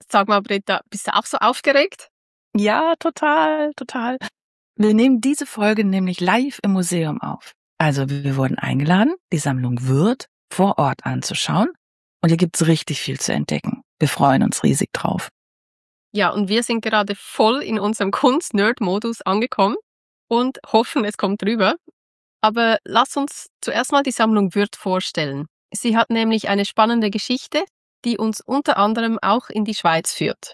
Sag mal, Britta, bist du auch so aufgeregt? Ja, total, total. Wir nehmen diese Folge nämlich live im Museum auf. Also wir wurden eingeladen, die Sammlung Würth vor Ort anzuschauen. Und hier gibt's richtig viel zu entdecken. Wir freuen uns riesig drauf. Ja, und wir sind gerade voll in unserem Kunst-Nerd-Modus angekommen und hoffen, es kommt rüber. Aber lass uns zuerst mal die Sammlung Würth vorstellen. Sie hat nämlich eine spannende Geschichte, die uns unter anderem auch in die Schweiz führt.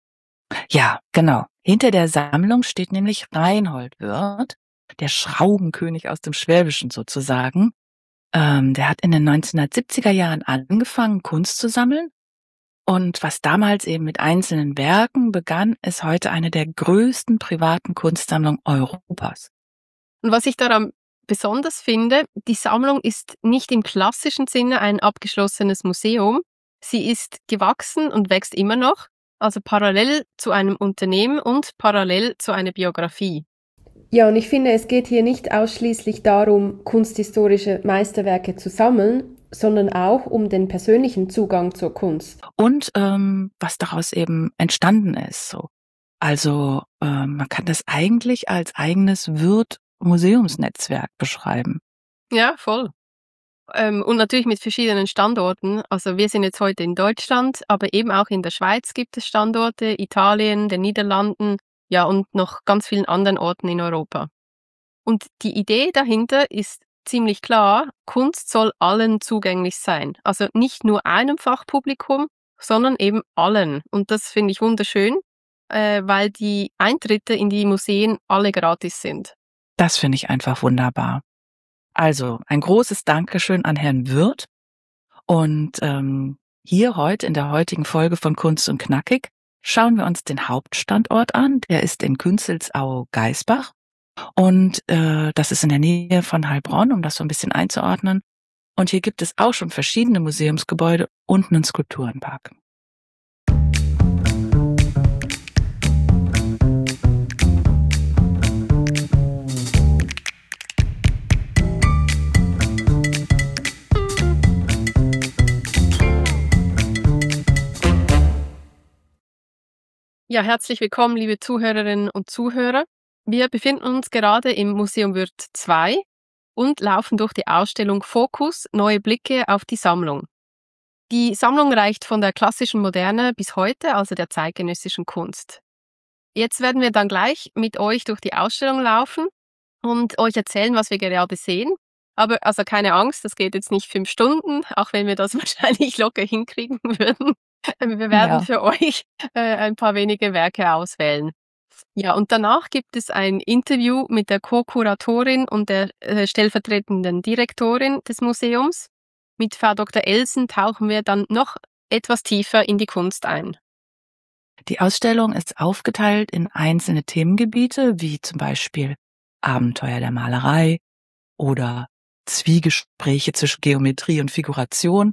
Ja, genau. Hinter der Sammlung steht nämlich Reinhold Würth, der Schraubenkönig aus dem Schwäbischen sozusagen. Der hat in den 1970er Jahren angefangen, Kunst zu sammeln. Und was damals eben mit einzelnen Werken begann, ist heute eine der größten privaten Kunstsammlungen Europas. Und was ich daran besonders finde, die Sammlung ist nicht im klassischen Sinne ein abgeschlossenes Museum. Sie ist gewachsen und wächst immer noch, also parallel zu einem Unternehmen und parallel zu einer Biografie. Ja, und ich finde, es geht hier nicht ausschließlich darum, kunsthistorische Meisterwerke zu sammeln, sondern auch um den persönlichen Zugang zur Kunst. Und was daraus eben entstanden ist. So. Also man kann das eigentlich als eigenes Würth-Museumsnetzwerk beschreiben. Ja, voll. Und natürlich mit verschiedenen Standorten. Also wir sind jetzt heute in Deutschland, aber eben auch in der Schweiz gibt es Standorte, Italien, den Niederlanden, ja, und noch ganz vielen anderen Orten in Europa. Und die Idee dahinter ist ziemlich klar, Kunst soll allen zugänglich sein. Also nicht nur einem Fachpublikum, sondern eben allen. Und das finde ich wunderschön, weil die Eintritte in die Museen alle gratis sind. Das finde ich einfach wunderbar. Also ein großes Dankeschön an Herrn Würth. Und hier heute in der heutigen Folge von Kunst und Knackig schauen wir uns den Hauptstandort an. Der ist in Künzelsau-Geisbach. Und das ist in der Nähe von Heilbronn, um das so ein bisschen einzuordnen. Und hier gibt es auch schon verschiedene Museumsgebäude und einen Skulpturenpark. Ja, herzlich willkommen, liebe Zuhörerinnen und Zuhörer. Wir befinden uns gerade im Museum Würth 2 und laufen durch die Ausstellung Fokus, neue Blicke auf die Sammlung. Die Sammlung reicht von der klassischen Moderne bis heute, also der zeitgenössischen Kunst. Jetzt werden wir dann gleich mit euch durch die Ausstellung laufen und euch erzählen, was wir gerade sehen. Aber also keine Angst, das geht jetzt nicht 5 Stunden, auch wenn wir das wahrscheinlich locker hinkriegen würden. Wir werden für euch ein paar wenige Werke auswählen. Ja, und danach gibt es ein Interview mit der Co-Kuratorin und der stellvertretenden Direktorin des Museums. Mit Frau Dr. Elsen tauchen wir dann noch etwas tiefer in die Kunst ein. Die Ausstellung ist aufgeteilt in einzelne Themengebiete, wie zum Beispiel Abenteuer der Malerei oder Zwiegespräche zwischen Geometrie und Figuration.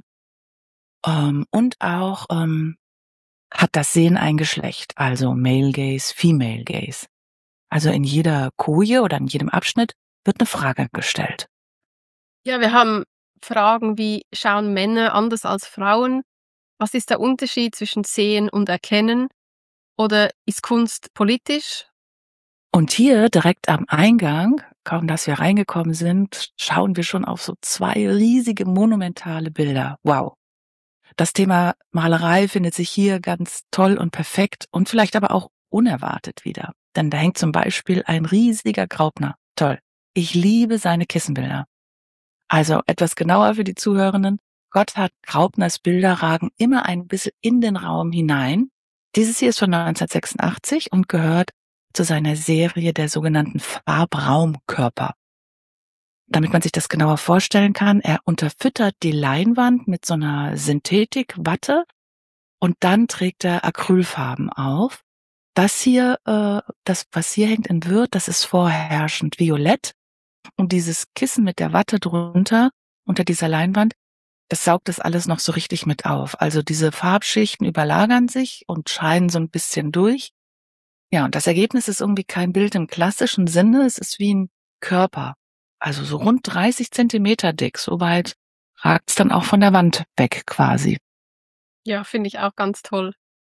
Und auch hat das Sehen ein Geschlecht, also Male Gaze, Female Gaze. Also in jeder Koje oder in jedem Abschnitt wird eine Frage gestellt. Ja, wir haben Fragen wie, schauen Männer anders als Frauen? Was ist der Unterschied zwischen Sehen und Erkennen? Oder ist Kunst politisch? Und hier direkt am Eingang, kaum dass wir reingekommen sind, schauen wir schon auf so 2 riesige monumentale Bilder. Wow. Das Thema Malerei findet sich hier ganz toll und perfekt und vielleicht aber auch unerwartet wieder. Denn da hängt zum Beispiel ein riesiger Graupner. Toll. Ich liebe seine Kissenbilder. Also etwas genauer für die Zuhörenden. Gotthard Graupners Bilder ragen immer ein bisschen in den Raum hinein. Dieses hier ist von 1986 und gehört zu seiner Serie der sogenannten Farbraumkörper. Damit man sich das genauer vorstellen kann, er unterfüttert die Leinwand mit so einer Synthetikwatte und dann trägt er Acrylfarben auf. Das hier, das was hier hängt in Würth, das ist vorherrschend violett und dieses Kissen mit der Watte drunter, unter dieser Leinwand, das saugt das alles noch so richtig mit auf. Also diese Farbschichten überlagern sich und scheinen so ein bisschen durch. Ja, und das Ergebnis ist irgendwie kein Bild im klassischen Sinne, es ist wie ein Körper. Also so rund 30 Zentimeter dick, so weit ragt's dann auch von der Wand weg quasi. Ja, finde ich auch ganz toll.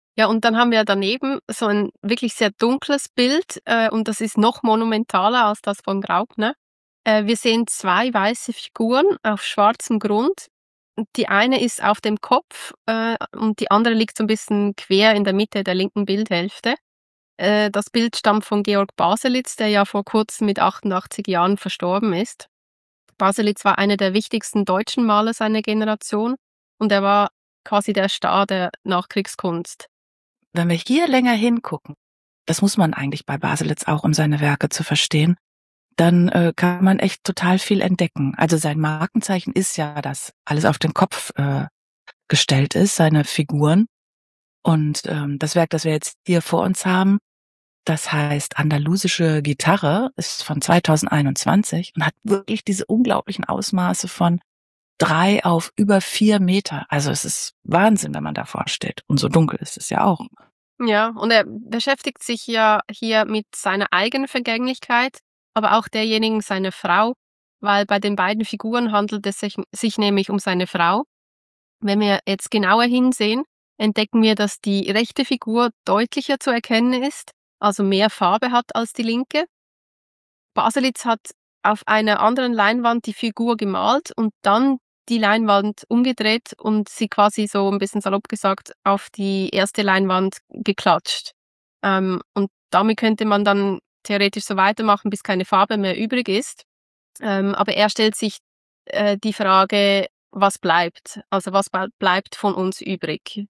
Ja, und dann haben wir daneben so ein wirklich sehr dunkles Bild, und das ist noch monumentaler als das von Graupner. Wir sehen 2 weiße Figuren auf schwarzem Grund. Und die eine ist auf dem Kopf, und die andere liegt so ein bisschen quer in der Mitte der linken Bildhälfte. Das Bild stammt von Georg Baselitz, der ja vor Kurzem mit 88 Jahren verstorben ist. Baselitz war einer der wichtigsten deutschen Maler seiner Generation und er war quasi der Star der Nachkriegskunst. Wenn wir hier länger hingucken, das muss man eigentlich bei Baselitz auch, um seine Werke zu verstehen, dann kann man echt total viel entdecken. Also sein Markenzeichen ist ja, dass alles auf den Kopf gestellt ist, seine Figuren. Und das Werk, das wir jetzt hier vor uns haben, das heißt Andalusische Gitarre, ist von 2021 und hat wirklich diese unglaublichen Ausmaße von 3 auf über 4 Meter. Also es ist Wahnsinn, wenn man davor steht. Und so dunkel ist es ja auch. Ja, und er beschäftigt sich ja hier mit seiner eigenen Vergänglichkeit, aber auch derjenigen seiner Frau, weil bei den beiden Figuren handelt es sich nämlich um seine Frau. Wenn wir jetzt genauer hinsehen, entdecken wir, dass die rechte Figur deutlicher zu erkennen ist, also mehr Farbe hat als die linke. Baselitz hat auf einer anderen Leinwand die Figur gemalt und dann die Leinwand umgedreht und sie quasi so ein bisschen salopp gesagt auf die erste Leinwand geklatscht. Und damit könnte man dann theoretisch so weitermachen, bis keine Farbe mehr übrig ist. Aber er stellt sich die Frage, was bleibt? Also was bleibt von uns übrig?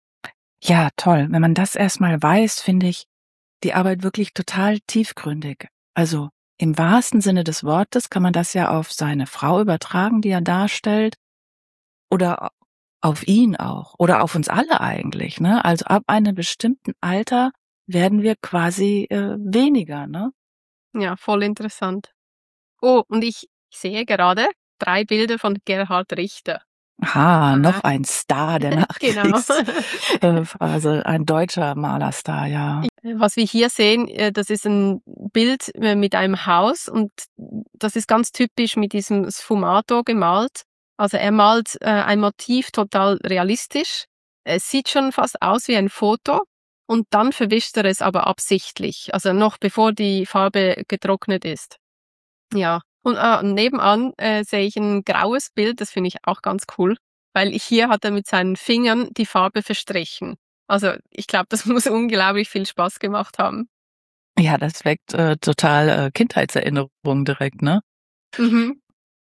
Ja, toll. Wenn man das erstmal weiß, finde ich die Arbeit wirklich total tiefgründig. Also im wahrsten Sinne des Wortes kann man das ja auf seine Frau übertragen, die er darstellt, oder auf ihn auch, oder auf uns alle eigentlich, ne? Also ab einem bestimmten Alter werden wir quasi weniger, ne? Ja, voll interessant. Oh, und ich sehe gerade 3 Bilder von Gerhard Richter. Aha, noch ein Star der Genau. Nachkriegsphase, ein deutscher Malerstar, ja. Was wir hier sehen, das ist ein Bild mit einem Haus und das ist ganz typisch mit diesem Sfumato gemalt. Also er malt ein Motiv total realistisch. Es sieht schon fast aus wie ein Foto und dann verwischt er es aber absichtlich, also noch bevor die Farbe getrocknet ist. Ja, und nebenan sehe ich ein graues Bild, das finde ich auch ganz cool, weil hier hat er mit seinen Fingern die Farbe verstrichen. Also ich glaube, das muss unglaublich viel Spaß gemacht haben. Ja, das weckt total Kindheitserinnerungen direkt, ne? Mhm.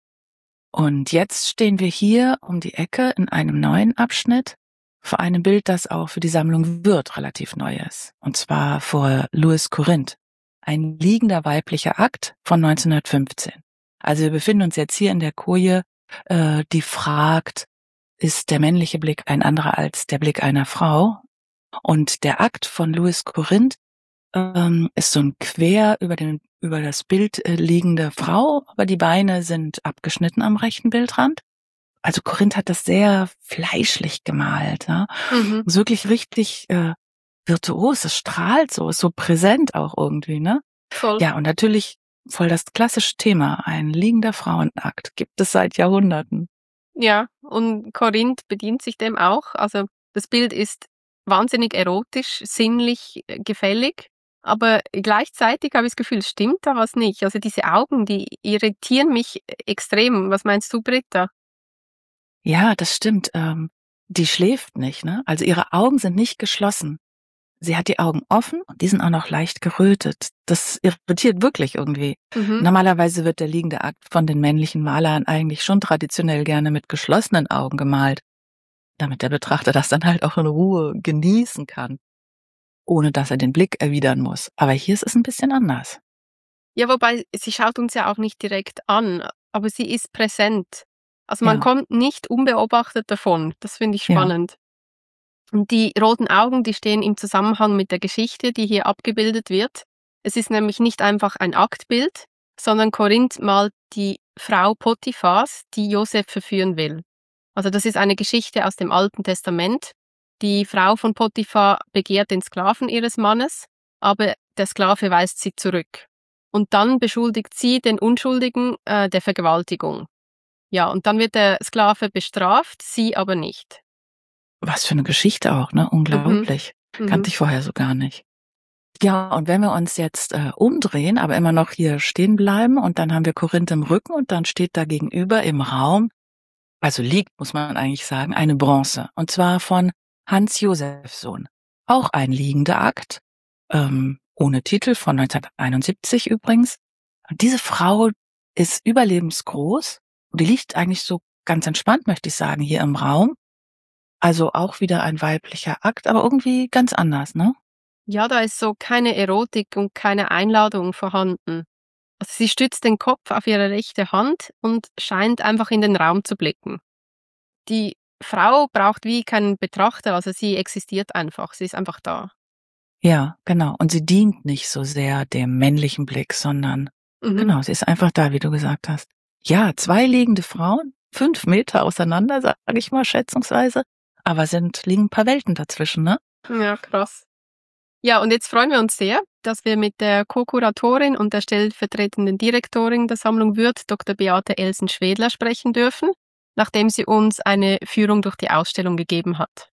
Und jetzt stehen wir hier um die Ecke in einem neuen Abschnitt vor einem Bild, das auch für die Sammlung Würth relativ neu ist. Und zwar vor Louis Corinth. Ein liegender weiblicher Akt von 1915. Also wir befinden uns jetzt hier in der Koje, die fragt, ist der männliche Blick ein anderer als der Blick einer Frau? Und der Akt von Louis Corinth ist so ein quer über das Bild liegende Frau, aber die Beine sind abgeschnitten am rechten Bildrand. Also Corinth hat das sehr fleischlich gemalt, ne? Mhm. Ist wirklich richtig virtuos, es strahlt so, ist so präsent auch irgendwie, ne? Voll. Ja, und natürlich voll das klassische Thema, ein liegender Frauenakt, gibt es seit Jahrhunderten. Ja, und Corinth bedient sich dem auch. Also das Bild ist wahnsinnig erotisch, sinnlich, gefällig, aber gleichzeitig habe ich das Gefühl, es stimmt da was nicht. Also diese Augen, die irritieren mich extrem. Was meinst du, Britta? Ja, das stimmt. Die schläft nicht, ne? Also ihre Augen sind nicht geschlossen. Sie hat die Augen offen und die sind auch noch leicht gerötet. Das irritiert wirklich irgendwie. Mhm. Normalerweise wird der liegende Akt von den männlichen Malern eigentlich schon traditionell gerne mit geschlossenen Augen gemalt, damit der Betrachter das dann halt auch in Ruhe genießen kann, ohne dass er den Blick erwidern muss. Aber hier ist es ein bisschen anders. Ja, wobei sie schaut uns ja auch nicht direkt an, aber sie ist präsent. Also man Ja. kommt nicht unbeobachtet davon. Das finde ich Ja. spannend. Und die roten Augen, die stehen im Zusammenhang mit der Geschichte, die hier abgebildet wird. Es ist nämlich nicht einfach ein Aktbild, sondern Korinth malt die Frau Potiphas, die Josef verführen will. Also das ist eine Geschichte aus dem Alten Testament. Die Frau von Potiphar begehrt den Sklaven ihres Mannes, aber der Sklave weist sie zurück. Und dann beschuldigt sie den Unschuldigen der Vergewaltigung. Ja, und dann wird der Sklave bestraft, sie aber nicht. Was für eine Geschichte auch, ne? Unglaublich. Kannte ich vorher so gar nicht. Ja, und wenn wir uns jetzt umdrehen, aber immer noch hier stehen bleiben und dann haben wir Korinth im Rücken und dann steht da gegenüber im Raum, also liegt, muss man eigentlich sagen, eine Bronze. Und zwar von Hans Josefsson. Auch ein liegender Akt, ohne Titel, von 1971 übrigens. Und diese Frau ist überlebensgroß und die liegt eigentlich so ganz entspannt, möchte ich sagen, hier im Raum. Also auch wieder ein weiblicher Akt, aber irgendwie ganz anders, ne? Ja, da ist so keine Erotik und keine Einladung vorhanden. Also sie stützt den Kopf auf ihre rechte Hand und scheint einfach in den Raum zu blicken. Die Frau braucht wie keinen Betrachter, also sie existiert einfach, sie ist einfach da. Ja, genau. Und sie dient nicht so sehr dem männlichen Blick, sondern genau, sie ist einfach da, wie du gesagt hast. Ja, 2 liegende Frauen, 5 Meter auseinander, sage ich mal schätzungsweise, aber liegen ein paar Welten dazwischen, ne? Ja, krass. Ja, und jetzt freuen wir uns sehr, dass wir mit der Co-Kuratorin und der stellvertretenden Direktorin der Sammlung Würth, Dr. Beate Elsen-Schwedler, sprechen dürfen, nachdem sie uns eine Führung durch die Ausstellung gegeben hat.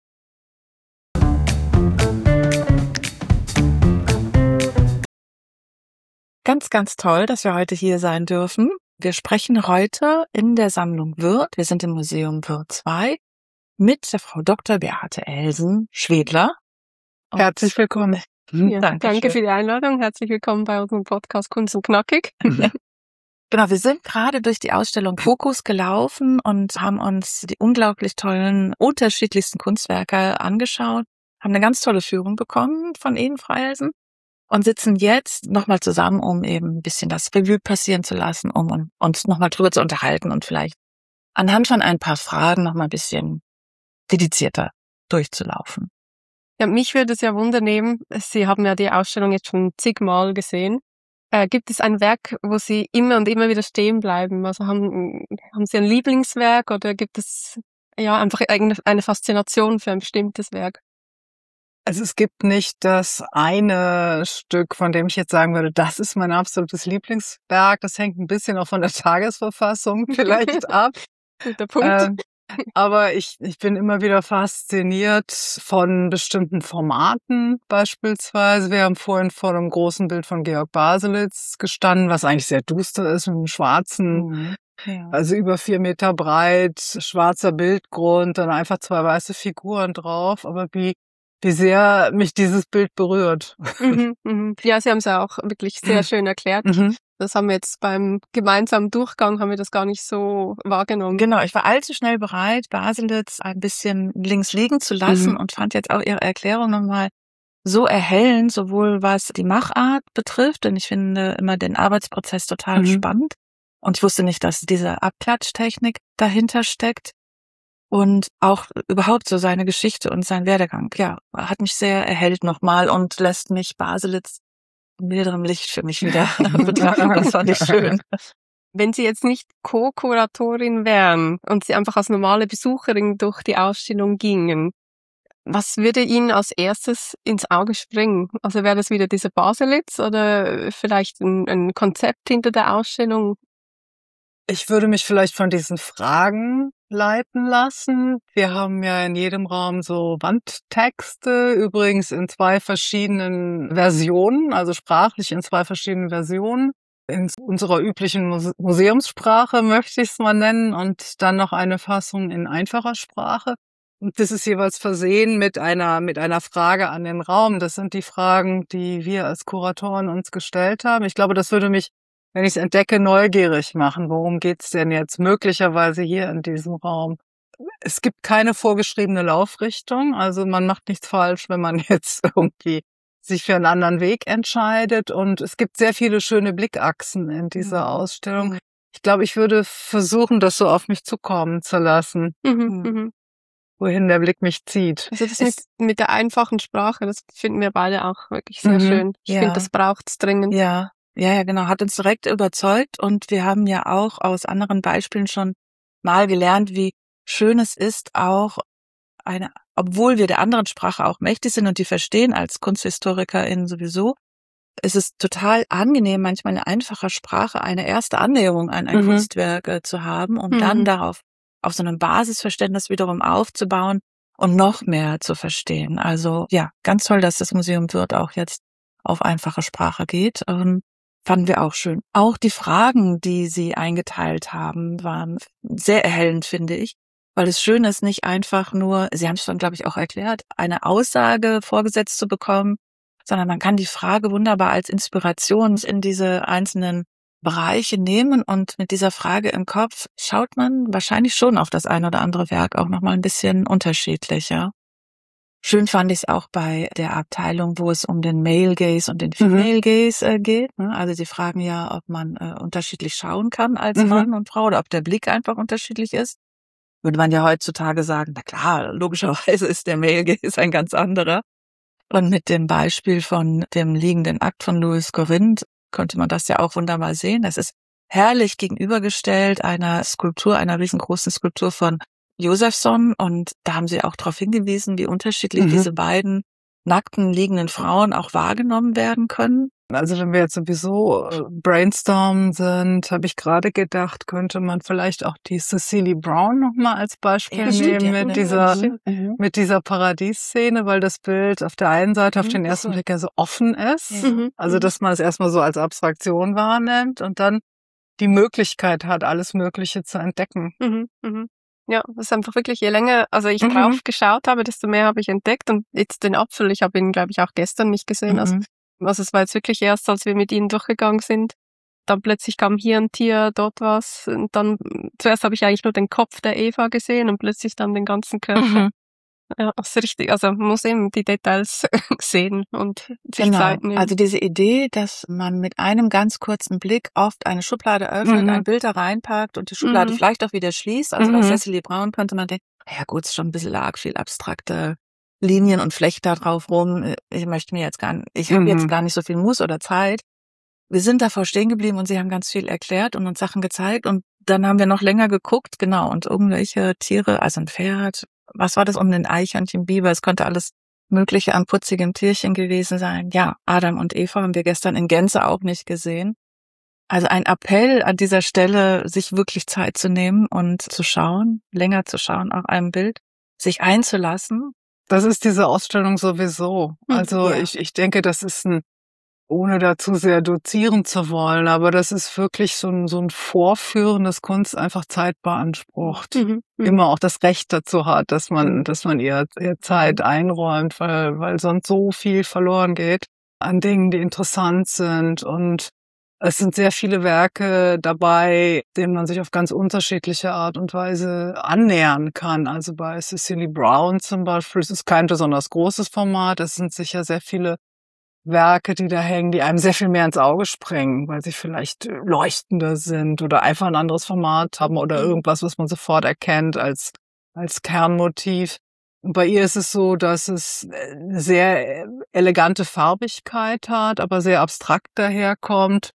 Ganz, ganz toll, dass wir heute hier sein dürfen. Wir sprechen heute in der Sammlung Würth, wir sind im Museum Würth 2, mit der Frau Dr. Beate Elsen-Schwedler. Herzlich willkommen. Ja, danke für die Einladung. Herzlich willkommen bei unserem Podcast Kunst und Knackig. Genau, wir sind gerade durch die Ausstellung Fokus gelaufen und haben uns die unglaublich tollen, unterschiedlichsten Kunstwerke angeschaut, haben eine ganz tolle Führung bekommen von Ihnen, Frau Elsen, und sitzen jetzt nochmal zusammen, um eben ein bisschen das Revue passieren zu lassen, um uns nochmal drüber zu unterhalten und vielleicht anhand von ein paar Fragen nochmal ein bisschen dedizierter durchzulaufen. Ja, mich würde es ja wundernehmen, Sie haben ja die Ausstellung jetzt schon zigmal gesehen. Gibt es ein Werk, wo Sie immer und immer wieder stehen bleiben? Also haben Sie ein Lieblingswerk oder gibt es ja einfach eine Faszination für ein bestimmtes Werk? Also es gibt nicht das eine Stück, von dem ich jetzt sagen würde, das ist mein absolutes Lieblingswerk. Das hängt ein bisschen auch von der Tagesverfassung vielleicht ab. Guter Punkt. Aber ich bin immer wieder fasziniert von bestimmten Formaten beispielsweise. Wir haben vorhin vor einem großen Bild von Georg Baselitz gestanden, was eigentlich sehr duster ist, mit einem schwarzen, also über 4 Meter breit, schwarzer Bildgrund, dann einfach 2 weiße Figuren drauf. Aber wie sehr mich dieses Bild berührt. Ja, Sie haben es ja auch wirklich sehr schön erklärt. Das haben wir jetzt beim gemeinsamen Durchgang, haben wir das gar nicht so wahrgenommen. Genau, ich war allzu schnell bereit, Baselitz ein bisschen links liegen zu lassen und fand jetzt auch Ihre Erklärung nochmal so erhellend, sowohl was die Machart betrifft, denn ich finde immer den Arbeitsprozess total spannend. Und ich wusste nicht, dass diese Abklatschtechnik dahinter steckt. Und auch überhaupt so seine Geschichte und sein Werdegang, ja, hat mich sehr erhellt nochmal und lässt mich Baselitz in milderem Licht für mich wieder betrachten. Das fand ich schön. Wenn Sie jetzt nicht Co-Kuratorin wären und Sie einfach als normale Besucherin durch die Ausstellung gingen, was würde Ihnen als erstes ins Auge springen? Also wäre das wieder dieser Baselitz oder vielleicht ein Konzept hinter der Ausstellung? Ich würde mich vielleicht von diesen Fragen leiten lassen. Wir haben ja in jedem Raum so Wandtexte, übrigens in 2 verschiedenen Versionen, also sprachlich in 2 verschiedenen Versionen. In unserer üblichen Museumssprache möchte ich es mal nennen und dann noch eine Fassung in einfacher Sprache. Und das ist jeweils versehen mit einer Frage an den Raum. Das sind die Fragen, die wir als Kuratoren uns gestellt haben. Ich glaube, das würde mich, wenn ich es entdecke, neugierig machen. Worum geht's denn jetzt möglicherweise hier in diesem Raum? Es gibt keine vorgeschriebene Laufrichtung, also man macht nichts falsch, wenn man jetzt irgendwie sich für einen anderen Weg entscheidet. Und es gibt sehr viele schöne Blickachsen in dieser Ausstellung. Ich glaube, ich würde versuchen, das so auf mich zukommen zu lassen, wohin der Blick mich zieht. Also das mit der einfachen Sprache, das finden wir beide auch wirklich sehr schön. Ich finde, das braucht's dringend. Ja, genau, hat uns direkt überzeugt und wir haben ja auch aus anderen Beispielen schon mal gelernt, wie schön es ist, auch obwohl wir der anderen Sprache auch mächtig sind und die verstehen als KunsthistorikerInnen sowieso, ist es total angenehm, manchmal in einfacher Sprache eine erste Annäherung an ein Kunstwerk zu haben, um dann darauf auf so einem Basisverständnis wiederum aufzubauen und noch mehr zu verstehen. Also ja, ganz toll, dass das Museum Würth auch jetzt auf einfache Sprache geht. Fanden wir auch schön. Auch die Fragen, die Sie eingeteilt haben, waren sehr erhellend, finde ich, weil es schön ist, nicht einfach nur, Sie haben es schon, glaube ich, auch erklärt, eine Aussage vorgesetzt zu bekommen, sondern man kann die Frage wunderbar als Inspiration in diese einzelnen Bereiche nehmen und mit dieser Frage im Kopf schaut man wahrscheinlich schon auf das ein oder andere Werk auch nochmal ein bisschen unterschiedlicher. Schön fand ich es auch bei der Abteilung, wo es um den Male Gaze und den Female Gaze geht. Also sie fragen ja, ob man unterschiedlich schauen kann als Mann und Frau oder ob der Blick einfach unterschiedlich ist. Würde man ja heutzutage sagen, na klar, logischerweise ist der Male Gaze ein ganz anderer. Und mit dem Beispiel von dem liegenden Akt von Louis Corinth konnte man das ja auch wunderbar sehen. Das ist herrlich gegenübergestellt einer Skulptur, einer riesengroßen Skulptur von Josephson. Und da haben sie auch darauf hingewiesen, wie unterschiedlich diese beiden nackten, liegenden Frauen auch wahrgenommen werden können. Also wenn wir jetzt sowieso brainstormen sind, habe ich gerade gedacht, könnte man vielleicht auch die Cecily Brown nochmal als Beispiel nehmen mit dieser Paradies-Szene, weil das Bild auf der einen Seite auf den ersten Blick ja so offen ist. Also dass man es erstmal so als Abstraktion wahrnimmt und dann die Möglichkeit hat, alles Mögliche zu entdecken. Ja, das ist einfach wirklich, je länger, also ich drauf geschaut habe, desto mehr habe ich entdeckt und jetzt den Apfel, ich habe ihn, glaube ich, auch gestern nicht gesehen. Also es war jetzt wirklich erst, als wir mit ihnen durchgegangen sind, dann plötzlich kam hier ein Tier, dort was und dann, zuerst habe ich eigentlich nur den Kopf der Eva gesehen und plötzlich dann den ganzen Körper. Ja, das ist richtig, also man muss eben die Details sehen und sich Zeit nehmen. Also diese Idee, dass man mit einem ganz kurzen Blick oft eine Schublade öffnet, ein Bild da reinpackt und die Schublade vielleicht auch wieder schließt. Also bei Cecily Brown könnte man denken, ja gut, ist schon ein bisschen arg viel abstrakte Linien und Flecht da drauf rum. Ich möchte mir jetzt ich habe jetzt gar nicht so viel Muß oder Zeit. Wir sind davor stehen geblieben und sie haben ganz viel erklärt und uns Sachen gezeigt und dann haben wir noch länger geguckt, genau, und irgendwelche Tiere, also ein Pferd, was war das um den Eichhörnchen, Biber, es konnte alles Mögliche an putzigem Tierchen gewesen sein. Ja, Adam und Eva haben wir gestern in Gänze auch nicht gesehen. Also ein Appell an dieser Stelle, sich wirklich Zeit zu nehmen und zu schauen, länger zu schauen auf einem Bild, sich einzulassen. Das ist diese Ausstellung sowieso. Also ich denke, das ist ohne dazu sehr dozieren zu wollen, aber das ist wirklich so ein Vorführen, das Kunst einfach Zeit beansprucht. Immer auch das Recht dazu hat, dass man ihr Zeit einräumt, weil sonst so viel verloren geht an Dingen, die interessant sind. Und es sind sehr viele Werke dabei, denen man sich auf ganz unterschiedliche Art und Weise annähern kann. Also bei Cecily Brown zum Beispiel, es ist kein besonders großes Format, es sind sicher sehr viele Werke, die da hängen, die einem sehr viel mehr ins Auge springen, weil sie vielleicht leuchtender sind oder einfach ein anderes Format haben oder irgendwas, was man sofort erkennt als Kernmotiv. Und bei ihr ist es so, dass es eine sehr elegante Farbigkeit hat, aber sehr abstrakt daherkommt.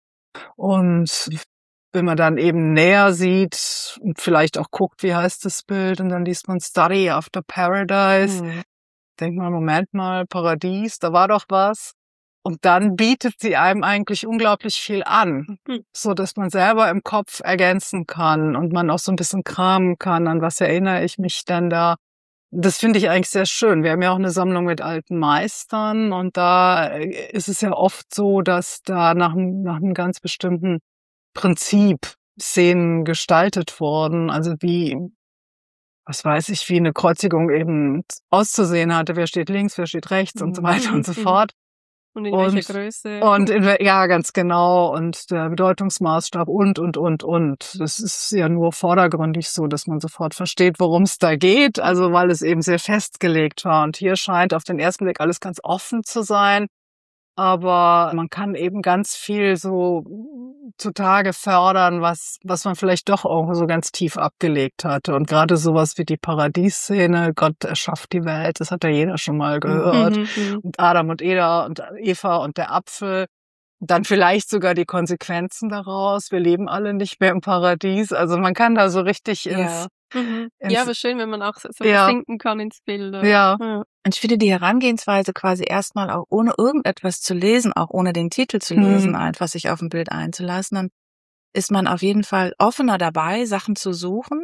Und wenn man dann eben näher sieht und vielleicht auch guckt, wie heißt das Bild, und dann liest man Study After Paradise, denkt man, Moment mal, Paradies, da war doch was. Und dann bietet sie einem eigentlich unglaublich viel an, so dass man selber im Kopf ergänzen kann und man auch so ein bisschen kramen kann, an was erinnere ich mich denn da. Das finde ich eigentlich sehr schön. Wir haben ja auch eine Sammlung mit alten Meistern und da ist es ja oft so, dass da nach einem ganz bestimmten Prinzip Szenen gestaltet wurden, also wie, was weiß ich, wie eine Kreuzigung eben auszusehen hatte, wer steht links, wer steht rechts und so weiter und so fort. Und in welcher Größe. Ja, ganz genau. Und der Bedeutungsmaßstab und. Das ist ja nur vordergründig so, dass man sofort versteht, worum es da geht. Also, weil es eben sehr festgelegt war. Und hier scheint auf den ersten Blick alles ganz offen zu sein. Aber man kann eben ganz viel so zutage fördern, was man vielleicht doch irgendwo so ganz tief abgelegt hatte. Und gerade sowas wie die Paradies-Szene, Gott erschafft die Welt, das hat ja jeder schon mal gehört. Und Adam und Eva und der Apfel. Dann vielleicht sogar die Konsequenzen daraus. Wir leben alle nicht mehr im Paradies. Also man kann da so richtig ins ja, aber schön, wenn man auch so sinken kann ins Bild. Ja. Und ich finde die Herangehensweise quasi erstmal auch ohne irgendetwas zu lesen, auch ohne den Titel zu lesen, einfach sich auf ein Bild einzulassen, dann ist man auf jeden Fall offener dabei, Sachen zu suchen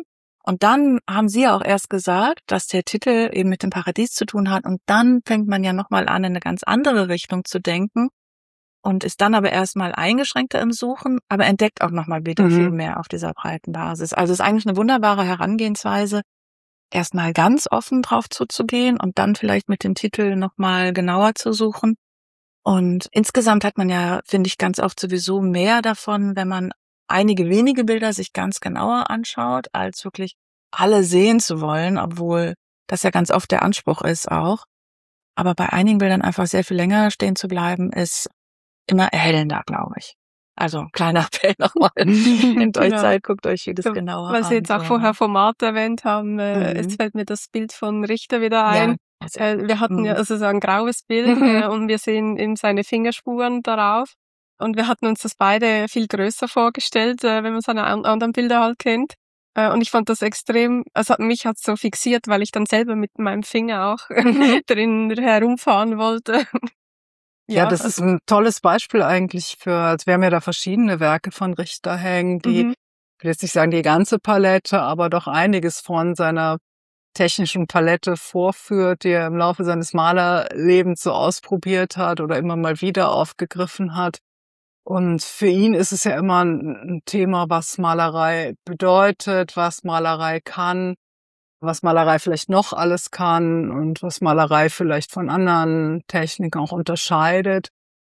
Und dann haben Sie ja auch erst gesagt, dass der Titel eben mit dem Paradies zu tun hat. Und dann fängt man ja nochmal an, in eine ganz andere Richtung zu denken und ist dann aber erstmal eingeschränkter im Suchen, aber entdeckt auch nochmal wieder viel mehr auf dieser breiten Basis. Also es ist eigentlich eine wunderbare Herangehensweise, erstmal ganz offen drauf zuzugehen und dann vielleicht mit dem Titel nochmal genauer zu suchen. Und insgesamt hat man ja, finde ich, ganz oft sowieso mehr davon, wenn man einige wenige Bilder sich ganz genauer anschaut, als wirklich alle sehen zu wollen, obwohl das ja ganz oft der Anspruch ist auch. Aber bei einigen Bildern einfach sehr viel länger stehen zu bleiben, ist immer erhellender, glaube ich. Also kleiner Appell nochmal. Nehmt euch Zeit, guckt euch jedes genauer an. Weil Sie jetzt auch vorher Format erwähnt haben, jetzt fällt mir das Bild von Richter wieder ein. Ja. Wir hatten ja also so ein graues Bild und wir sehen eben seine Fingerspuren darauf. Und wir hatten uns das beide viel größer vorgestellt, wenn man seine anderen Bilder halt kennt. Und ich fand das extrem, also mich hat's so fixiert, weil ich dann selber mit meinem Finger auch drin herumfahren wollte. Ja, das ist ein tolles Beispiel eigentlich also wir haben ja da verschiedene Werke von Richter hängen, die, ich will jetzt nicht sagen die ganze Palette, aber doch einiges von seiner technischen Palette vorführt, die er im Laufe seines Malerlebens so ausprobiert hat oder immer mal wieder aufgegriffen hat. Und für ihn ist es ja immer ein Thema, was Malerei bedeutet, was Malerei kann, was Malerei vielleicht noch alles kann und was Malerei vielleicht von anderen Techniken auch unterscheidet.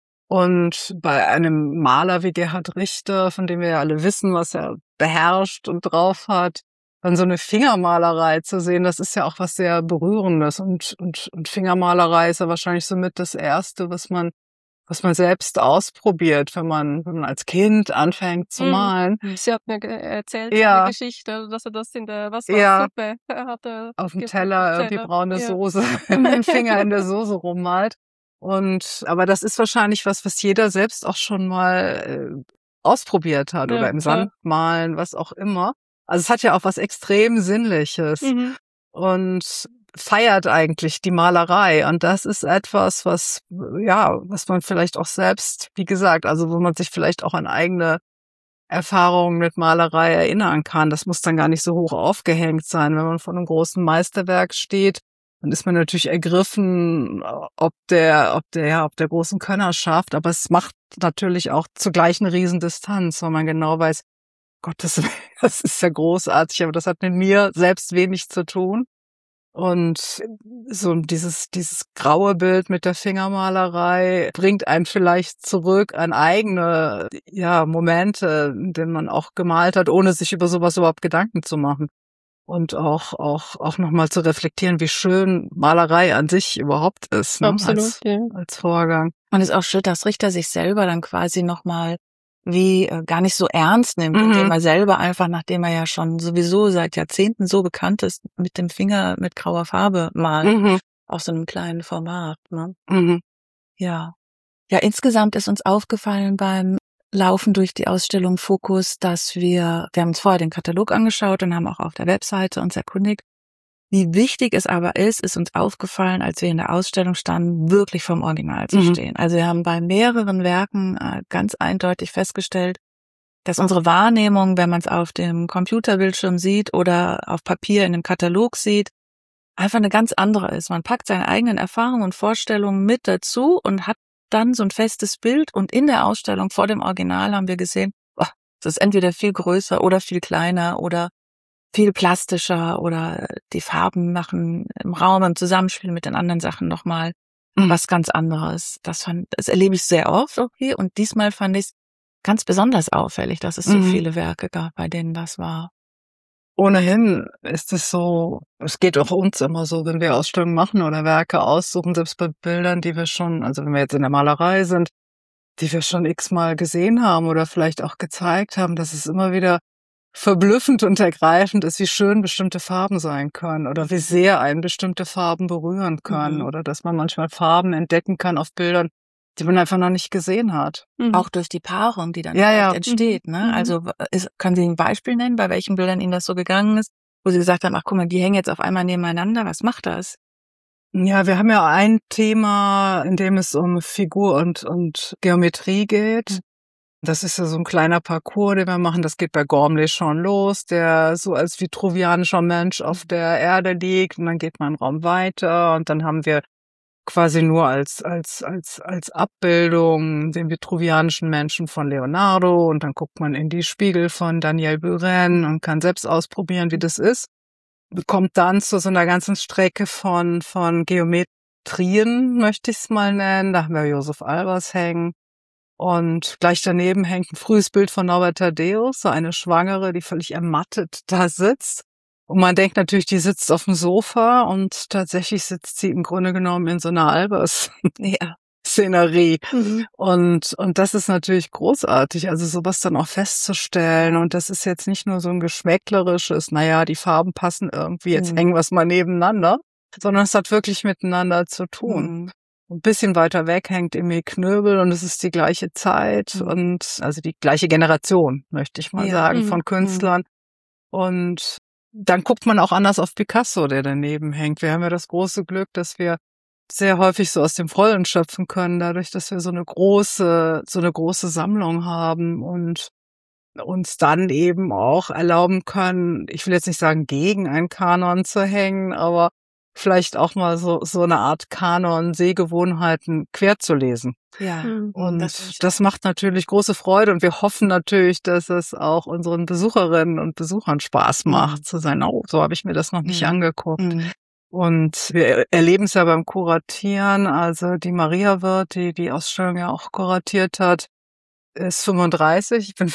Und bei einem Maler wie Gerhard Richter, von dem wir ja alle wissen, was er beherrscht und drauf hat, dann so eine Fingermalerei zu sehen, das ist ja auch was sehr Berührendes. Und Fingermalerei ist ja wahrscheinlich somit das Erste, was man selbst ausprobiert, wenn man als Kind anfängt zu malen. Sie hat mir erzählt, eine Geschichte, dass er das in der Wassersuppe hatte. Auf dem Teller irgendwie braune Soße, mit dem Finger in der Soße rummalt. Aber das ist wahrscheinlich was jeder selbst auch schon mal ausprobiert hat oder im Sand malen, was auch immer. Also es hat ja auch was extrem Sinnliches und feiert eigentlich die Malerei. Und das ist etwas, was man vielleicht auch selbst, wie gesagt, also wo man sich vielleicht auch an eigene Erfahrungen mit Malerei erinnern kann. Das muss dann gar nicht so hoch aufgehängt sein. Wenn man vor einem großen Meisterwerk steht, dann ist man natürlich ergriffen, ob der großen Könnerschaft. Aber es macht natürlich auch zugleich eine Riesendistanz, weil man genau weiß, Gott, das ist ja großartig, aber das hat mit mir selbst wenig zu tun. Und so dieses graue Bild mit der Fingermalerei bringt einen vielleicht zurück an eigene, Momente, in denen man auch gemalt hat, ohne sich über sowas überhaupt Gedanken zu machen. Und auch nochmal zu reflektieren, wie schön Malerei an sich überhaupt ist, ne? Absolut, als Vorgang. Und es ist auch schön, dass Richter sich selber dann quasi nochmal gar nicht so ernst nimmt, indem er selber einfach, nachdem er ja schon sowieso seit Jahrzehnten so bekannt ist, mit dem Finger mit grauer Farbe malt, auf so einem kleinen Format, ne? Ja. Ja, insgesamt ist uns aufgefallen beim Laufen durch die Ausstellung Fokus, dass wir haben uns vorher den Katalog angeschaut und haben auch auf der Webseite uns erkundigt, wie wichtig es aber ist uns aufgefallen, als wir in der Ausstellung standen, wirklich vom Original zu stehen. Also wir haben bei mehreren Werken ganz eindeutig festgestellt, dass unsere Wahrnehmung, wenn man es auf dem Computerbildschirm sieht oder auf Papier in einem Katalog sieht, einfach eine ganz andere ist. Man packt seine eigenen Erfahrungen und Vorstellungen mit dazu und hat dann so ein festes Bild. Und in der Ausstellung vor dem Original haben wir gesehen, das ist entweder viel größer oder viel kleiner oder viel plastischer oder die Farben machen im Raum im Zusammenspiel mit den anderen Sachen nochmal was ganz anderes. Das erlebe ich sehr oft, okay. Und diesmal fand ich es ganz besonders auffällig, dass es so viele Werke gab, bei denen das war. Ohnehin ist es so, es geht auch uns immer so, wenn wir Ausstellungen machen oder Werke aussuchen, selbst bei Bildern, die wir schon, also wenn wir jetzt in der Malerei sind, die wir schon x-mal gesehen haben oder vielleicht auch gezeigt haben, dass es immer wieder verblüffend und ergreifend ist, wie schön bestimmte Farben sein können oder wie sehr einen bestimmte Farben berühren können oder dass man manchmal Farben entdecken kann auf Bildern, die man einfach noch nicht gesehen hat. Auch durch die Paarung, die dann entsteht. Ne? Also können Sie ein Beispiel nennen, bei welchen Bildern Ihnen das so gegangen ist, wo Sie gesagt haben, ach guck mal, die hängen jetzt auf einmal nebeneinander, was macht das? Ja, wir haben ja ein Thema, in dem es um Figur und Geometrie geht. Das ist ja so ein kleiner Parcours, den wir machen. Das geht bei Gormley schon los, der so als vitruvianischer Mensch auf der Erde liegt. Und dann geht man einen Raum weiter und dann haben wir quasi nur als Abbildung den vitruvianischen Menschen von Leonardo und dann guckt man in die Spiegel von Daniel Buren und kann selbst ausprobieren, wie das ist. Kommt dann zu so einer ganzen Strecke von Geometrien, möchte ich es mal nennen. Da haben wir Josef Albers hängen. Und gleich daneben hängt ein frühes Bild von Norbert Thaddeus, so eine Schwangere, die völlig ermattet da sitzt. Und man denkt natürlich, die sitzt auf dem Sofa und tatsächlich sitzt sie im Grunde genommen in so einer Albers-Szenerie. Und das ist natürlich großartig, also sowas dann auch festzustellen. Und das ist jetzt nicht nur so ein geschmäcklerisches, naja, die Farben passen irgendwie, jetzt hängen wir es mal nebeneinander, sondern es hat wirklich miteinander zu tun. Ein bisschen weiter weg hängt Emil Knöbel und es ist die gleiche Zeit und also die gleiche Generation, möchte ich mal sagen, von Künstlern. Und dann guckt man auch anders auf Picasso, der daneben hängt. Wir haben ja das große Glück, dass wir sehr häufig so aus dem Vollen schöpfen können, dadurch, dass wir so eine große Sammlung haben und uns dann eben auch erlauben können, ich will jetzt nicht sagen, gegen einen Kanon zu hängen, aber vielleicht auch mal so eine Art Kanon, Sehgewohnheiten quer zu lesen. Ja. Und das macht natürlich große Freude und wir hoffen natürlich, dass es auch unseren Besucherinnen und Besuchern Spaß macht, zu sein, oh, so habe ich mir das noch nicht angeguckt. Und wir erleben es ja beim Kuratieren, also die Maria Wirth, die Ausstellung ja auch kuratiert hat, ist 35, ich bin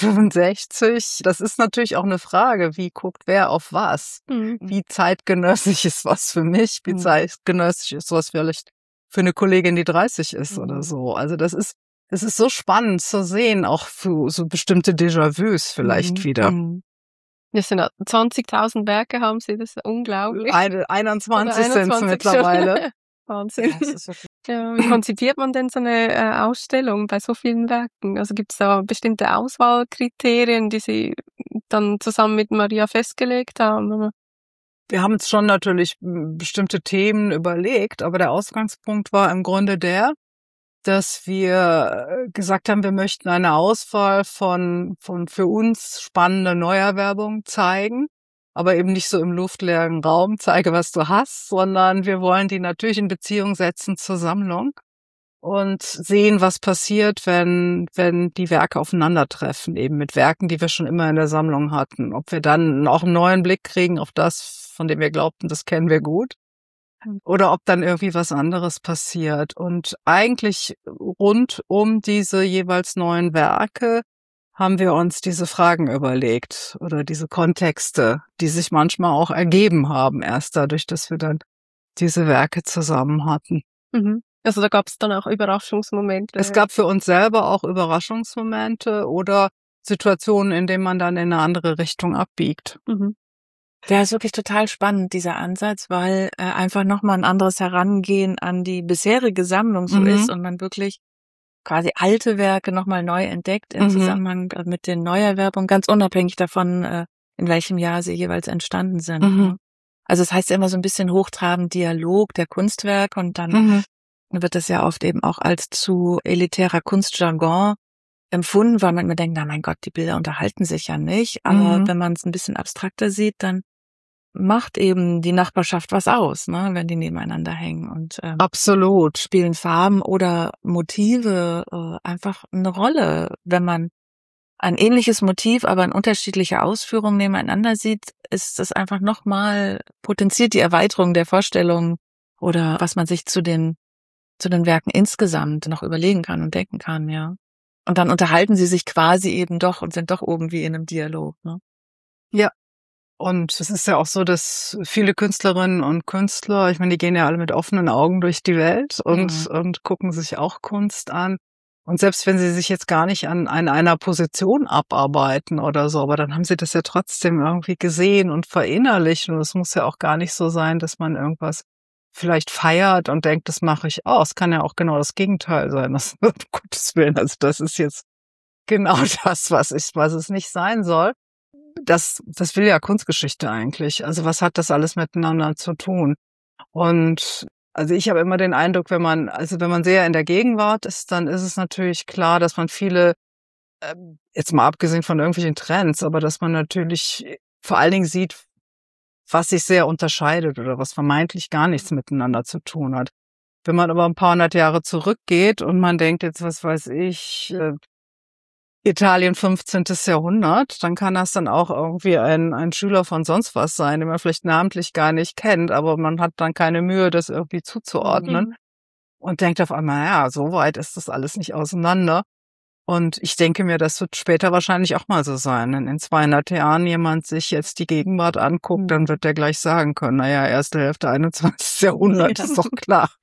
65. Das ist natürlich auch eine Frage, wie guckt wer auf was? Wie zeitgenössisch ist was für mich? Wie zeitgenössisch ist was vielleicht für eine Kollegin, die 30 ist oder so? Also das ist so spannend zu sehen, auch für so bestimmte Déjà-vus vielleicht wieder. Das sind 20.000 Werke haben Sie, das ist unglaublich. 21 sind es mittlerweile. Wahnsinn. Ja, wie konzipiert man denn so eine Ausstellung bei so vielen Werken? Also gibt es da bestimmte Auswahlkriterien, die Sie dann zusammen mit Maria festgelegt haben? Oder? Wir haben uns schon natürlich bestimmte Themen überlegt, aber der Ausgangspunkt war im Grunde der, dass wir gesagt haben, wir möchten eine Auswahl von für uns spannende Neuerwerbung zeigen, aber eben nicht so im luftleeren Raum, zeige, was du hast, sondern wir wollen die natürlich in Beziehung setzen zur Sammlung und sehen, was passiert, wenn die Werke aufeinandertreffen, eben mit Werken, die wir schon immer in der Sammlung hatten. Ob wir dann auch einen neuen Blick kriegen auf das, von dem wir glaubten, das kennen wir gut, oder ob dann irgendwie was anderes passiert. Und eigentlich rund um diese jeweils neuen Werke haben wir uns diese Fragen überlegt oder diese Kontexte, die sich manchmal auch ergeben haben, erst dadurch, dass wir dann diese Werke zusammen hatten. Also da gab es dann auch Überraschungsmomente. Es gab für uns selber auch Überraschungsmomente oder Situationen, in denen man dann in eine andere Richtung abbiegt. Der ist wirklich total spannend, dieser Ansatz, weil einfach nochmal ein anderes Herangehen an die bisherige Sammlung so ist und man wirklich quasi alte Werke nochmal neu entdeckt im Zusammenhang mit den Neuerwerbungen, ganz unabhängig davon, in welchem Jahr sie jeweils entstanden sind. Also es heißt ja immer so ein bisschen hochtrabend Dialog der Kunstwerke und dann wird das ja oft eben auch als zu elitärer Kunstjargon empfunden, weil man immer denkt, na mein Gott, die Bilder unterhalten sich ja nicht. Aber wenn man es ein bisschen abstrakter sieht, dann macht eben die Nachbarschaft was aus, ne, wenn die nebeneinander hängen und absolut spielen Farben oder Motive einfach eine Rolle. Wenn man ein ähnliches Motiv, aber in unterschiedlicher Ausführung nebeneinander sieht, ist das einfach nochmal potenziert die Erweiterung der Vorstellung oder was man sich zu den Werken insgesamt noch überlegen kann und denken kann, ja. Und dann unterhalten sie sich quasi eben doch und sind doch irgendwie in einem Dialog, ne? Ja. Und es ist ja auch so, dass viele Künstlerinnen und Künstler, ich meine, die gehen ja alle mit offenen Augen durch die Welt und gucken sich auch Kunst an. Und selbst wenn sie sich jetzt gar nicht an einer Position abarbeiten oder so, aber dann haben sie das ja trotzdem irgendwie gesehen und verinnerlicht. Und es muss ja auch gar nicht so sein, dass man irgendwas vielleicht feiert und denkt, das mache ich auch. Es kann ja auch genau das Gegenteil sein. Das, um Gottes Willen, also das ist jetzt genau das, was es nicht sein soll. Das will ja Kunstgeschichte eigentlich. Also was hat das alles miteinander zu tun? Und also ich habe immer den Eindruck, wenn man sehr in der Gegenwart ist, dann ist es natürlich klar, dass man viele jetzt mal abgesehen von irgendwelchen Trends, aber dass man natürlich vor allen Dingen sieht, was sich sehr unterscheidet oder was vermeintlich gar nichts miteinander zu tun hat. Wenn man aber ein paar hundert Jahre zurückgeht und man denkt jetzt, was weiß ich, Italien 15. Jahrhundert, dann kann das dann auch irgendwie ein Schüler von sonst was sein, den man vielleicht namentlich gar nicht kennt, aber man hat dann keine Mühe, das irgendwie zuzuordnen und denkt auf einmal, ja, so weit ist das alles nicht auseinander. Und ich denke mir, das wird später wahrscheinlich auch mal so sein. Wenn in 200 Jahren jemand sich jetzt die Gegenwart anguckt, dann wird der gleich sagen können, naja, erste Hälfte 21. Jahrhundert, ist doch klar.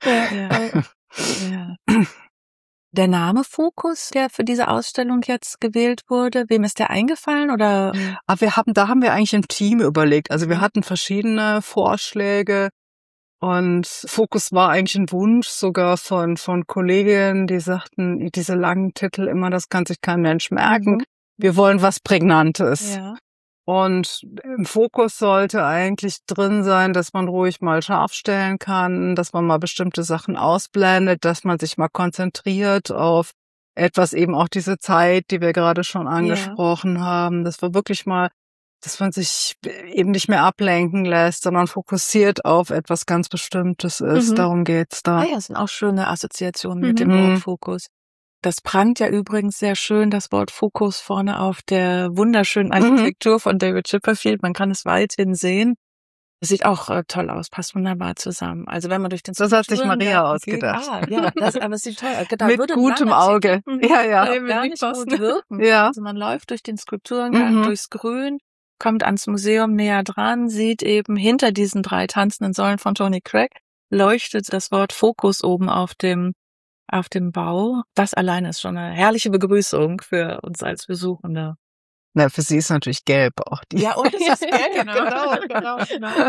Ja. Der Name Fokus, der für diese Ausstellung jetzt gewählt wurde, wem ist der eingefallen oder? Da haben wir eigentlich im Team überlegt. Also wir hatten verschiedene Vorschläge und Fokus war eigentlich ein Wunsch sogar von Kolleginnen, die sagten, diese langen Titel immer, das kann sich kein Mensch merken. Wir wollen was Prägnantes. Ja. Und im Fokus sollte eigentlich drin sein, dass man ruhig mal scharf stellen kann, dass man mal bestimmte Sachen ausblendet, dass man sich mal konzentriert auf etwas, eben auch diese Zeit, die wir gerade schon angesprochen haben, dass wir wirklich mal, dass man sich eben nicht mehr ablenken lässt, sondern fokussiert auf etwas ganz Bestimmtes ist. Darum geht's da. Ja, das sind auch schöne Assoziationen mit dem Wort Fokus. Das prangt ja übrigens sehr schön, das Wort Fokus vorne auf der wunderschönen Architektur von David Chipperfield. Man kann es weithin sehen. Das sieht auch toll aus, passt wunderbar zusammen. Also wenn man durch den Das hat sich Maria ausgedacht. Aber es sieht toll aus. Genau, mit gutem Auge. Ja. Gar nicht gut wirken. Ja. Also man läuft durch den Skulpturengang, durchs Grün, kommt ans Museum näher dran, sieht eben hinter diesen 3 tanzenden Säulen von Tony Craig, leuchtet das Wort Fokus oben auf dem Bau. Das alleine ist schon eine herrliche Begrüßung für uns als Besuchende. Na, für sie ist natürlich gelb auch. Ja, und es ist gelb, genau.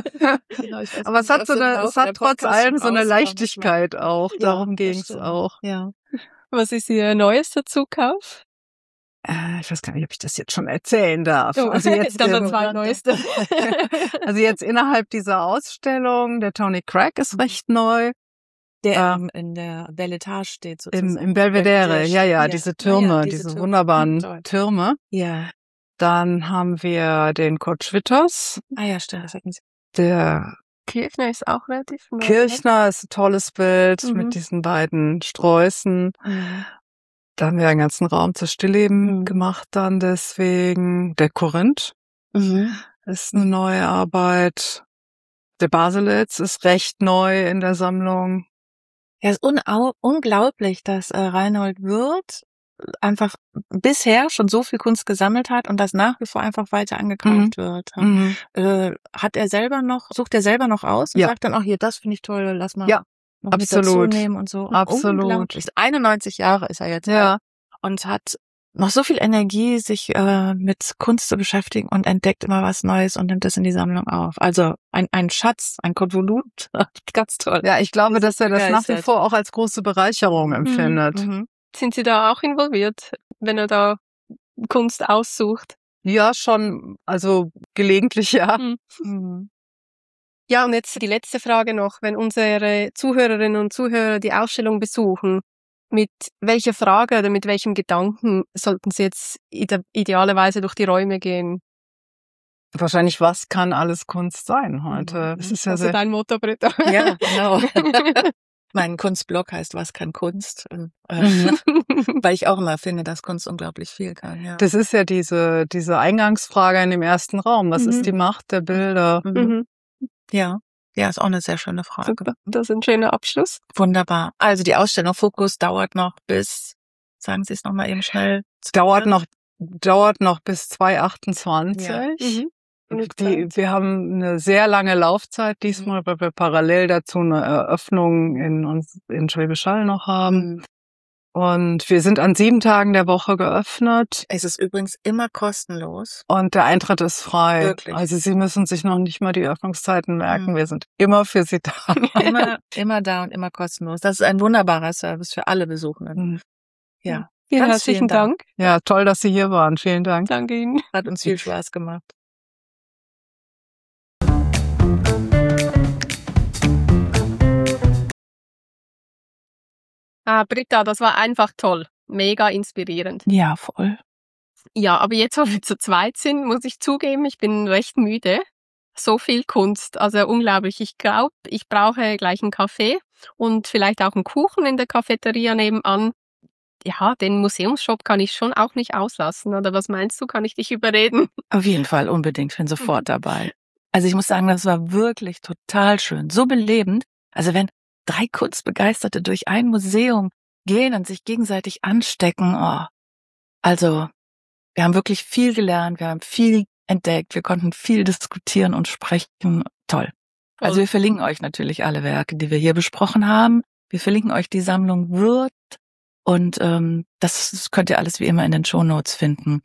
Aber es hat trotz allem so eine Leichtigkeit auch. Darum ging's auch. Ja. Was ist Ihr neuester Zukauf? Ich weiß gar nicht, ob ich das jetzt schon erzählen darf. Oh, also jetzt dann zwei neueste. Also jetzt innerhalb dieser Ausstellung, der Tony Craig ist recht neu. Der in der Belle Etage steht sozusagen. Im Belvedere, ja, diese Türme, diese wunderbaren Türme. Ja. Dann haben wir den Kurt Schwitters. Ja, stimmt, das hatten Sie. Der Kirchner ist auch relativ neu. Kirchner ist ein tolles Bild mit diesen beiden Sträußen. Da haben wir einen ganzen Raum zur Stillleben gemacht dann deswegen. Der Korinth ist eine neue Arbeit. Der Baselitz ist recht neu in der Sammlung. Ja, es ist unglaublich, dass Reinhold Wirth einfach bisher schon so viel Kunst gesammelt hat und das nach wie vor einfach weiter angekauft wird. Sucht er selber noch aus und sagt dann auch, hier, das finde ich toll, lass mal noch mit dazu nehmen und so. Absolut. Unglaublich. 91 Jahre ist er jetzt und hat noch so viel Energie, sich mit Kunst zu beschäftigen und entdeckt immer was Neues und nimmt das in die Sammlung auf. Also ein Schatz, ein Konvolut, ganz toll. Ja, ich glaube, dass er das nach wie vor auch als große Bereicherung empfindet. Sind Sie da auch involviert, wenn er da Kunst aussucht? Ja, schon, also gelegentlich ja. Ja, und jetzt die letzte Frage noch. Wenn unsere Zuhörerinnen und Zuhörer die Ausstellung besuchen, mit welcher Frage oder mit welchem Gedanken sollten Sie jetzt idealerweise durch die Räume gehen? Wahrscheinlich, was kann alles Kunst sein heute? Das ist ja also dein Motto, Britta. Ja, genau. Mein Kunstblog heißt Was kann Kunst? Weil ich auch immer finde, dass Kunst unglaublich viel kann. Ja. Das ist ja diese Eingangsfrage in dem ersten Raum. Was ist die Macht der Bilder? Ja, ist auch eine sehr schöne Frage. Super. Das ist ein schöner Abschluss. Wunderbar. Also die Ausstellung Fokus dauert noch bis, sagen Sie es nochmal eben schnell. Dauert noch bis 2028. Ja. Wir haben eine sehr lange Laufzeit diesmal, weil wir parallel dazu eine Eröffnung in Schwäbisch Hall noch haben. Und wir sind an 7 Tagen der Woche geöffnet. Es ist übrigens immer kostenlos. Und der Eintritt ist frei. Wirklich? Also Sie müssen sich noch nicht mal die Öffnungszeiten merken. Wir sind immer für Sie da. Immer da und immer kostenlos. Das ist ein wunderbarer Service für alle Besuchenden. Ja. Vielen herzlichen Dank. Ja, toll, dass Sie hier waren. Vielen Dank. Danke Ihnen. Hat uns viel Spaß gemacht. Britta, das war einfach toll. Mega inspirierend. Ja, voll. Ja, aber jetzt, wo wir zu zweit sind, muss ich zugeben, ich bin recht müde. So viel Kunst, also unglaublich. Ich glaube, ich brauche gleich einen Kaffee und vielleicht auch einen Kuchen in der Cafeteria nebenan. Ja, den Museumsshop kann ich schon auch nicht auslassen. Oder was meinst du? Kann ich dich überreden? Auf jeden Fall, unbedingt. Ich bin sofort dabei. Also ich muss sagen, das war wirklich total schön. So belebend. Also wenn 3 Kunstbegeisterte durch ein Museum gehen und sich gegenseitig anstecken. Oh. Also wir haben wirklich viel gelernt, wir haben viel entdeckt, wir konnten viel diskutieren und sprechen. Toll. Also wir verlinken euch natürlich alle Werke, die wir hier besprochen haben. Wir verlinken euch die Sammlung Würth. Und das könnt ihr alles wie immer in den Shownotes finden.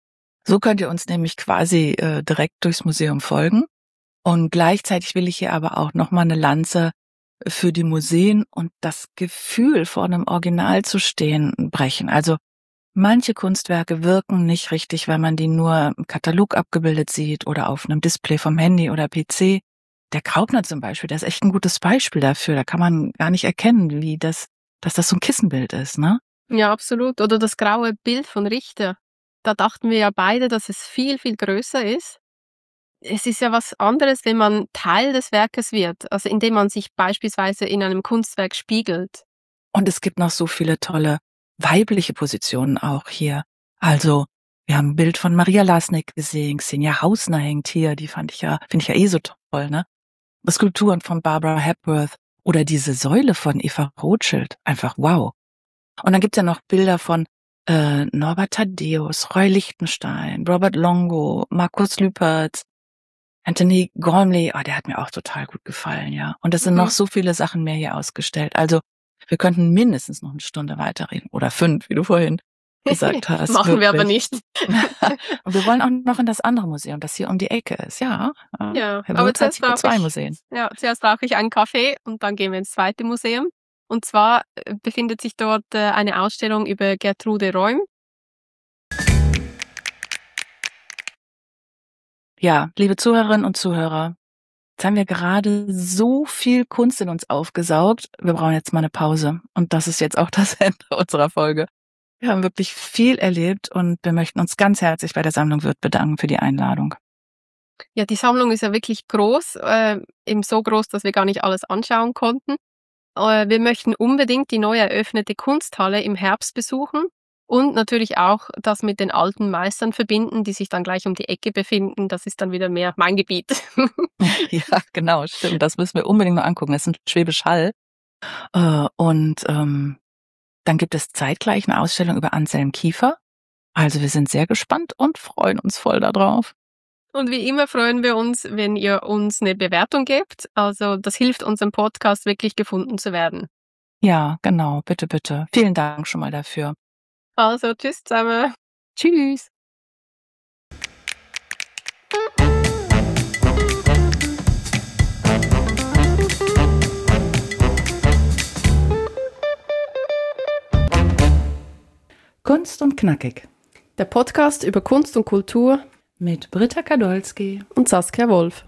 So könnt ihr uns nämlich quasi direkt durchs Museum folgen. Und gleichzeitig will ich hier aber auch nochmal eine Lanze für die Museen und das Gefühl, vor einem Original zu stehen, brechen. Also manche Kunstwerke wirken nicht richtig, wenn man die nur im Katalog abgebildet sieht oder auf einem Display vom Handy oder PC. Der Graupner zum Beispiel, der ist echt ein gutes Beispiel dafür. Da kann man gar nicht erkennen, dass das so ein Kissenbild ist, ne? Ja, absolut. Oder das graue Bild von Richter. Da dachten wir ja beide, dass es viel, viel größer ist. Es ist ja was anderes, wenn man Teil des Werkes wird, also indem man sich beispielsweise in einem Kunstwerk spiegelt. Und es gibt noch so viele tolle weibliche Positionen auch hier. Also, wir haben ein Bild von Maria Lasnik gesehen, Xenia Hausner hängt hier, finde ich ja eh so toll, ne? Skulpturen von Barbara Hepworth oder diese Säule von Eva Rothschild, einfach wow. Und dann gibt's ja noch Bilder von Norbert Thaddeus, Roy Lichtenstein, Robert Longo, Markus Lüpertz, Anthony Gormley, der hat mir auch total gut gefallen, ja. Und es sind noch so viele Sachen mehr hier ausgestellt. Also wir könnten mindestens noch eine Stunde weiterreden oder 5, wie du vorhin gesagt hast. Machen wir aber nicht. Und wir wollen auch noch in das andere Museum, das hier um die Ecke ist, ja. Ja, Herr aber Würth hat zuerst hier 2 Museen. Ja, zuerst brauche ich einen Kaffee und dann gehen wir ins zweite Museum. Und zwar befindet sich dort eine Ausstellung über Gertrude Räum. Ja, liebe Zuhörerinnen und Zuhörer, jetzt haben wir gerade so viel Kunst in uns aufgesaugt. Wir brauchen jetzt mal eine Pause. Und das ist jetzt auch das Ende unserer Folge. Wir haben wirklich viel erlebt und wir möchten uns ganz herzlich bei der Sammlung Würth bedanken für die Einladung. Ja, die Sammlung ist ja wirklich groß, eben so groß, dass wir gar nicht alles anschauen konnten. Wir möchten unbedingt die neu eröffnete Kunsthalle im Herbst besuchen und natürlich auch das mit den alten Meistern verbinden, die sich dann gleich um die Ecke befinden. Das ist dann wieder mehr mein Gebiet. Ja, genau, stimmt. Das müssen wir unbedingt noch angucken. Das ist ein Schwäbisch Hall. Und dann gibt es zeitgleich eine Ausstellung über Anselm Kiefer. Also wir sind sehr gespannt und freuen uns voll darauf. Und wie immer freuen wir uns, wenn ihr uns eine Bewertung gebt. Also das hilft unserem Podcast wirklich gefunden zu werden. Ja, genau. Bitte, bitte. Vielen Dank schon mal dafür. Also tschüss zusammen. Tschüss. Kunst und Knackig. Der Podcast über Kunst und Kultur Mit Britta Kadolski und Saskia Wolf.